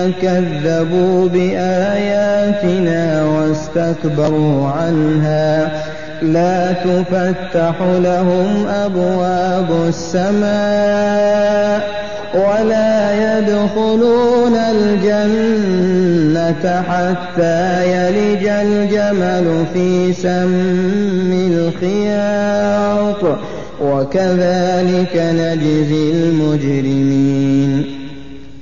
كذبوا بآياتنا واستكبروا عنها لا تفتح لهم أبواب السماء ولا يدخلون الجنة حتى يلج الجمل في سم الخياط وكذلك نجزي المجرمين.